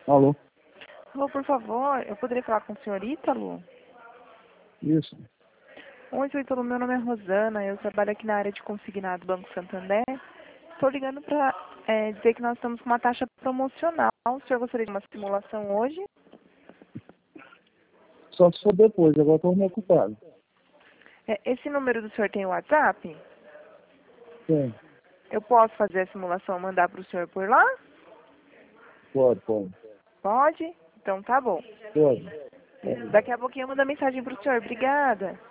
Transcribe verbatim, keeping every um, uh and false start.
Alô? Alô, por favor, eu poderia falar com o senhor Ítalo? Isso. Oi, senhor Ítalo, meu nome é Rosana, eu trabalho aqui na área de consignado Banco Santander. Estou ligando para é, dizer que nós estamos com uma taxa promocional. O senhor gostaria de uma simulação hoje? Só se for depois, agora estou me ocupado. É, esse número do senhor tem WhatsApp? Tem. Eu posso fazer a simulação e mandar para o senhor por lá? Pode, pode. Pode? Então tá bom. Pode. Daqui a pouquinho eu mando a mensagem para o senhor. Obrigada.